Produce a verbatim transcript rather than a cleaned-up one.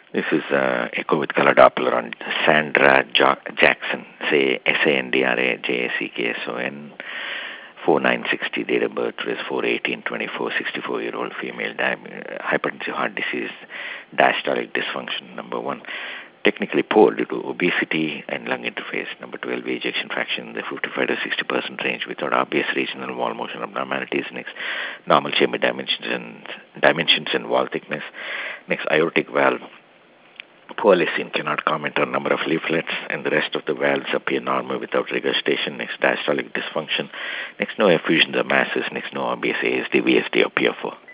This is uh, echo with color Doppler on Sandra jo- Jackson, say S A N D R A J A C K S O N, four nine sixty, date of birth is four eighteen twenty-four, sixty-four year old female, di- uh, hypertensive heart disease, diastolic dysfunction, number one. Technically poor due to obesity and lung interface. Number twelve, ejection fraction in the fifty-five to sixty percent range without obvious regional wall motion abnormalities. Next, normal chamber dimensions and dimensions and wall thickness. Next, aortic valve poorly seen, cannot comment on number of leaflets, and the rest of the valves appear normal without regurgitation. Next, diastolic dysfunction. Next, no effusions or masses. Next, no obvious A S D, V S D, or P F O.